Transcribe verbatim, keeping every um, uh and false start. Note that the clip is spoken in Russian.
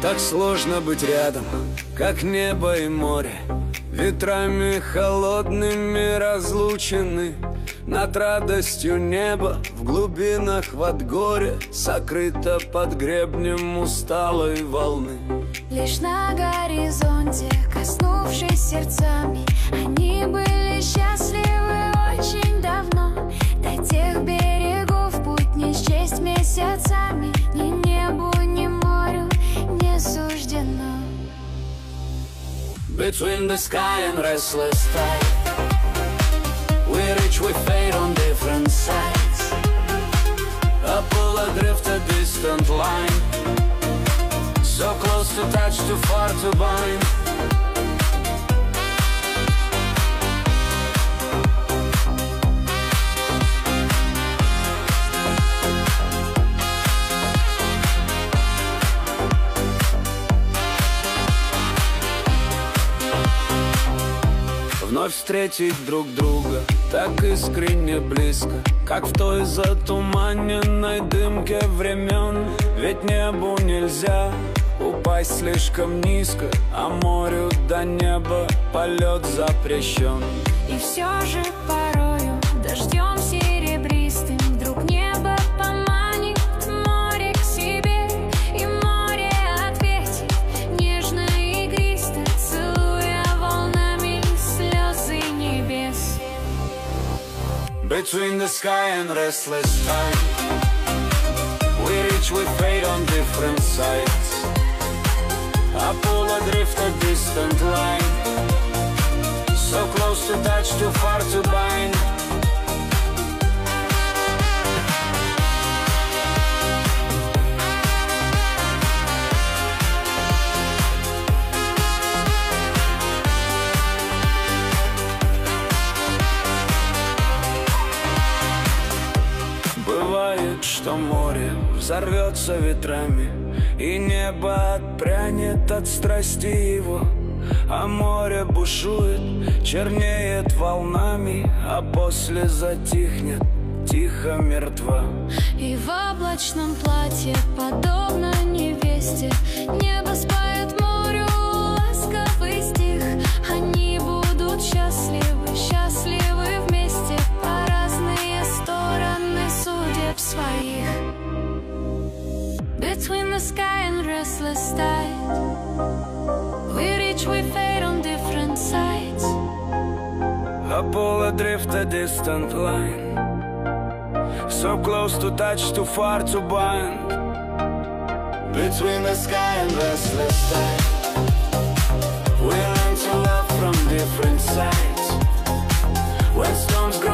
Так сложно быть рядом, как небо и море, ветрами холодными разлучены. Над радостью неба в глубинах вод горя сокрыто под гребнем усталой волны. Лишь на горизонте, коснувшись сердцами, они были счастливы очень давно. До тех берегов путь не счесть месяцами, ни небу, ни морю не суждено. Between the sky and restless tide, we reach, we fade on different sides. A pull adrift, a distant line, so close to touch, too far to bind. Вновь встретить друг друга так искренне близко, как в той затуманенной дымке времен. Ведь небу нельзя упасть слишком низко, а морю до неба полет запрещен. И все же порою дождем серебристым вдруг небо поманит море к себе, и море ответит нежно и игристо, целуя волнами слезы небес. Between the sky and restless tide, we reach, we fade on different sides. I pull adrift, a distant line, so close to touch, too far to bind. Бывает, что море взорвется ветрами, и небо отпрянет от страсти его, а море бушует, чернеет волнами, а после затихнет, тихо мертва. И в облачном платье, подобно невесте, небо споет морю ласковый стих. Они будут счастливы, счастливы вместе по разные стороны судеб своих. Between the sky and restless tide, we reach, we fade on different sides. A pull adrift, a distant line, so close to touch, too far to bind. Between the sky and restless tide, we learn to love from different sides. When storms grow